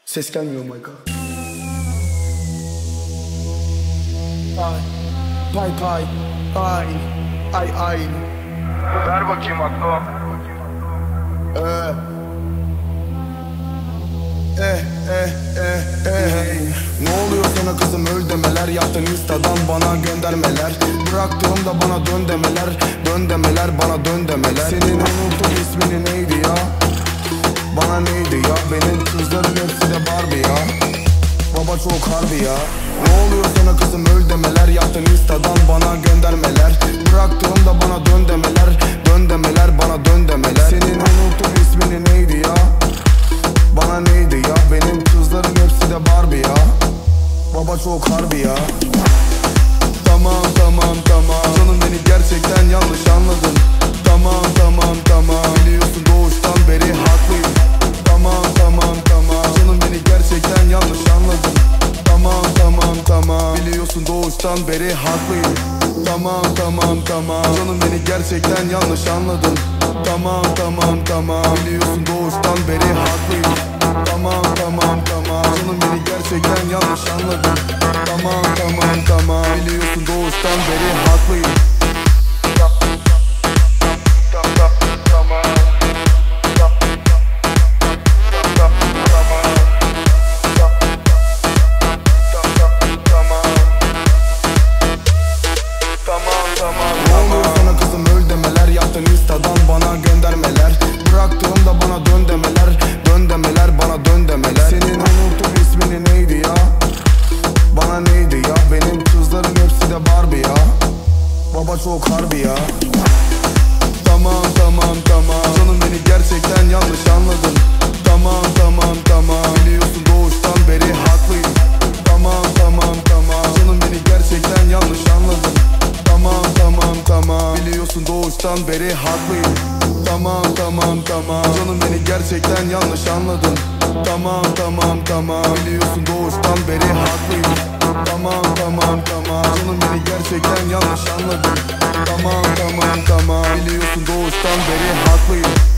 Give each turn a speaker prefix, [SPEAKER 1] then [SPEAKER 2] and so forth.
[SPEAKER 1] Ses gelmiyor Mayka. Ay, pay pay, ay, ay ay.
[SPEAKER 2] Ver bakayım aklıma.
[SPEAKER 1] Ne oluyor sana kızım, öl demeler. Yaptın instadan bana göndermeler. Bıraktığımda bana dön demeler. Dön demeler, bana dön demeler. Senin unuttum ismini neydi ya? Bana neydi ya? Benim kızların hepsi de Barbie ya. Baba çok harbi ya. Ne oluyor sana kızım, öl demeler. Yaptın instadan bana göndermeler. Bıraktığımda bana dön demeler. Dön demeler, bana dön demeler. Senin unuttum ismini neydi ya? Bana neydi ya? Benim kızların hepsi de Barbie ya. Baba çok harbi ya. Tamam tamam tamam, canım beni gerçekten yanlış anladın. Tamam tamam tamam, biliyorsun doğuştan beri haklıyım. Tamam tamam tamam, canım beni gerçekten yanlış anladın. Tamam tamam tamam, biliyorsun doğuştan beri haklıyım. Tamam tamam tamam, canım beni gerçekten yanlış anladın. Tamam tamam tamam, biliyorsun doğuştan beri haklıyım. Tamam tamam tamam, canım beni gerçekten yanlış anladın. Tamam tamam tamam, biliyorsun doğuştan beri haklıyım. Ne oluyor sana kızım, öl demeler. Yaptın instadan bana göndermeler. Bıraktığımda bana dön demeler. Dön demeler, bana dön demeler. Senin unuttum ismini neydi ya? Bana neydi ya? Benim kızların hepsi de Barbie ya. Baba çok harbi ya. Tamam tamam tamam, canım beni gerçekten yanlış anladın. Tamam tamam tamam, biliyorsun doğuştan beri haklıyım. Tamam tamam tamam, canım beni gerçekten yanlış anladın. Tamam tamam tamam, biliyorsun doğuştan beri haklıyım. Tamam tamam tamam, canım beni gerçekten yanlış anladın. Tamam tamam tamam, biliyorsun doğuştan beri haklıyım. Tamam tamam tamam, canım beni gerçekten yanlış anladın. Tamam tamam tamam, biliyorsun doğuştan beri haklıyım.